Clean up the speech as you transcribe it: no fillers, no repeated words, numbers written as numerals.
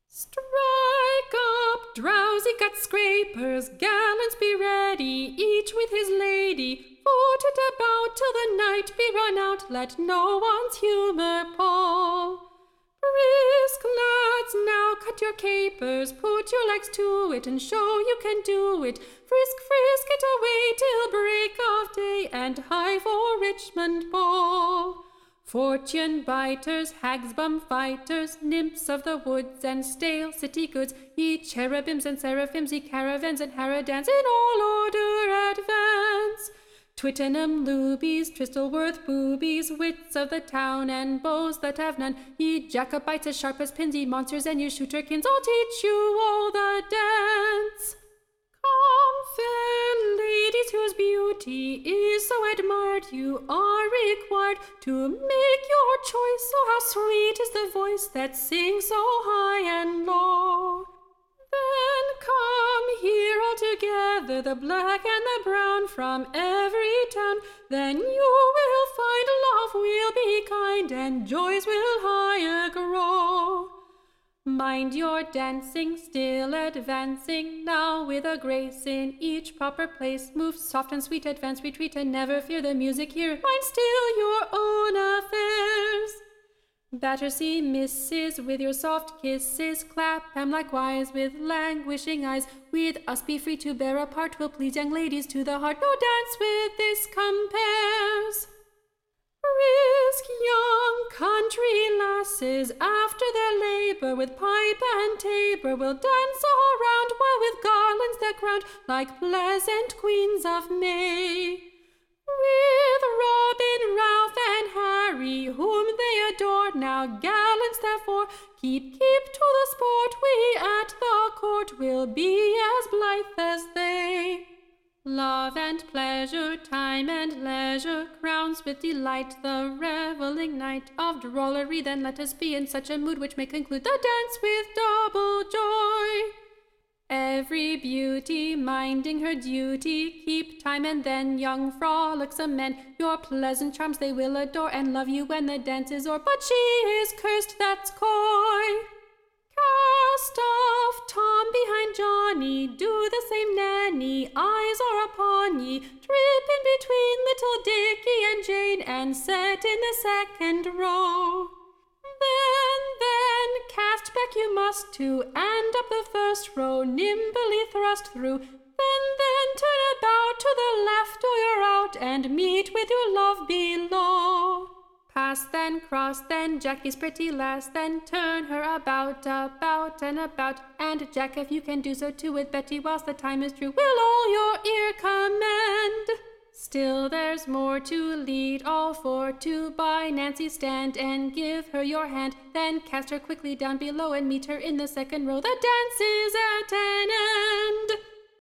Strike up, drowsy gut scrapers, gallants be ready, each with his lady. Foot it about till the night be run out, let no one's humour pall. Brisk lads, now cut your capers, put your legs to it, and show you can do it. Frisk, frisk it away till break of day, and hie for Richmond ball. Fortune biters, hags bum fighters, nymphs of the woods and stale city goods, ye cherubims and seraphims, ye caravans and harridans, in all order advance. Twittenham lubies, Tristelworth boobies, wits of the town and beaux that have none, ye Jacobites as sharp as pins, ye monsters and ye shooterkins, I'll teach you all the dance. Come, fair ladies, whose beauty is so admired, you are required to make your choice. Oh, how sweet is the voice that sings so high and low. Then come here all together, the black and the brown, from every town. Then you will find love will be kind, and joys will higher grow. Mind your dancing, still advancing, now with a grace in each proper place. Move soft and sweet, advance, retreat, and never fear the music here. Mind still your own affairs. Battersea misses with your soft kisses, Clapham likewise with languishing eyes. With us be free to bear a part, will please young ladies to the heart. No dance with this compares. Brisk young country lasses, after their labour, with pipe and tabor, will dance around, while with garlands they're crowned, like pleasant queens of May. With Robin, Ralph, and Harry, whom they adore, now gallants therefore, keep to the sport. We at the court will be as blithe as they. Love and pleasure, time and leisure, crowns with delight the revelling night of drollery. Then let us be in such a mood which may conclude the dance with double joy. Every beauty minding her duty, keep time, and then young frolicsome men, your pleasant charms they will adore, and love you when the dance is o'er. But she is cursed that's coy. Cast off Tom behind Johnny, do the same Nanny, eyes are upon ye. Trip in between little Dicky and Jane, and set in the second row. Then cast back you must too, and up the first row nimbly thrust through. Then turn about to the left, or you're out, and meet with your love below. Pass, then cross, then Jackie's pretty lass, then turn her about and about. And Jack, if you can do so too with Betty whilst the time is true, will all your ear commend. Still there's more to lead all for to. By Nancy stand and give her your hand, then cast her quickly down below and meet her in the second row. The dance is at an end.